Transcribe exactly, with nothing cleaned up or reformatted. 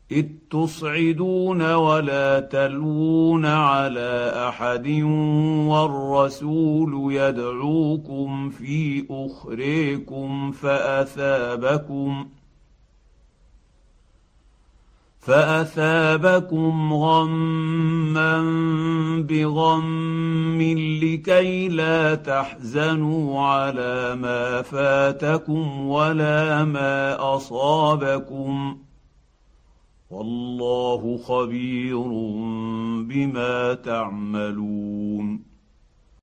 اذ تصعدون ولا تلوون على احد والرسول يدعوكم في اخريكم فاثابكم فاثابكم غما بغم لكي لا تحزنوا على ما فاتكم ولا ما اصابكم، والله خبير بما تعملون.